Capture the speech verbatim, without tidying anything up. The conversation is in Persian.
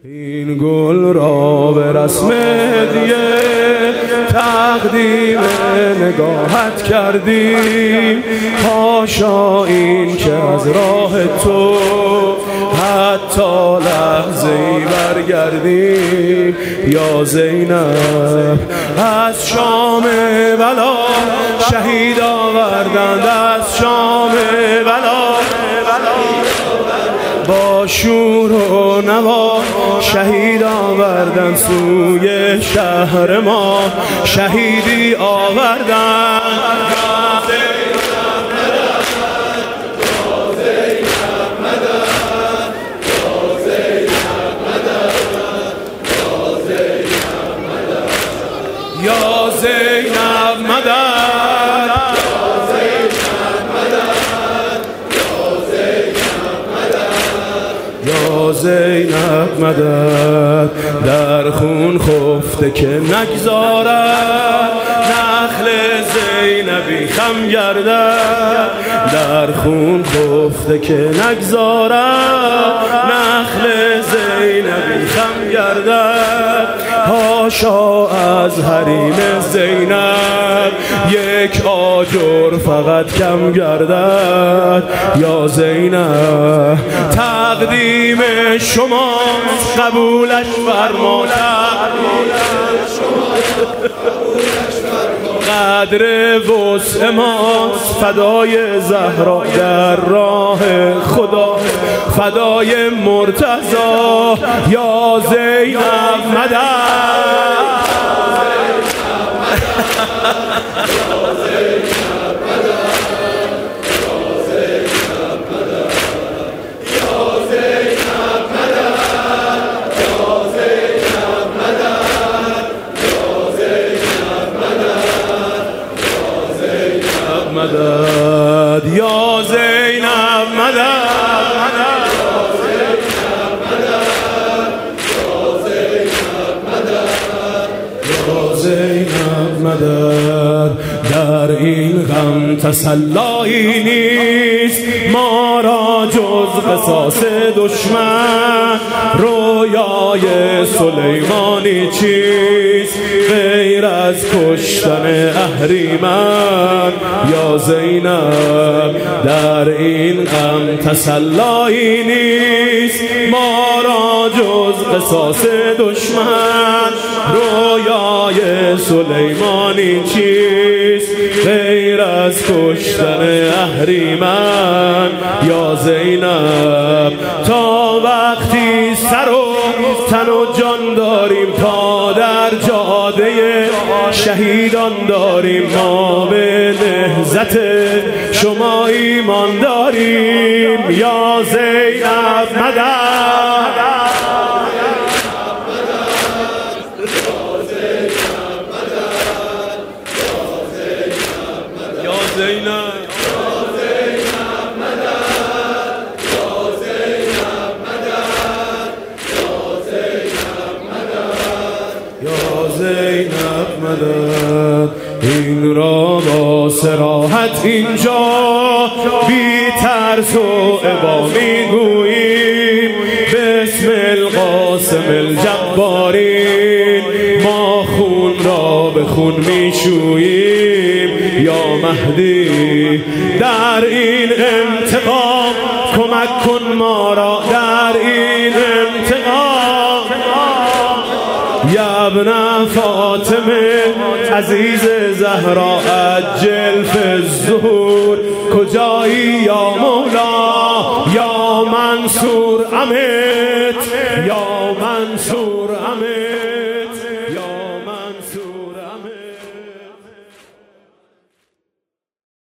این گل را به رسم هدیه تقدیم نگاهت کردیم، حاشا این که از راه تو حتی لحظه ای برگردیم. یا زینب از شام بلا شهید آوردند، از شام بلا با شور و نوا شهید آوردن، سوی شهر ما شهیدی آوردن. یا زینب مدد، یا زینب مدد، در خون خفته که نگذارد نخل زینبی خم گردد، در خون خفته که نگذارد نخل زینبی خم گردد. حاشا از حریم زینب یک آجر فقط کم گردد. یا زینب تقدیم شما قبولش فرما، قدر وسع ماست فدای زهرا در راه خدا، فدای مرتضی. یا زینب مدد، مدد یا زینب مدد، یا زینب مدد. در این غم تسلایی نیست ما را جز قصاص دشمن، رویای سلیمانی چیست غیر از کشتن اهریمن. یا زینب در این غم تسلایی نیست ما را جز قصاص دشمن، رویای سلیمانی چیست غیر از کشتن اهریمن. یا زینب تا وقتی سر و تن و جان داریم، پا در جاده شهیدان داریم، ما به نهضت شما ایمان داریم. یا زینب مدد، یا زینب زینب مدد. این را با صراحت اینجا بی ترس و ابا میگوییم، بسم القاسم الجبارین ما خون را به خون میشوییم. یا مهدی در این انتقام کمک کن ما را، در این انتقام. یا ابن فاطمه عزیز زهرا عجل فی الظهور، کجایی یا مولا؟ یا منصور امت، یا منصور امت.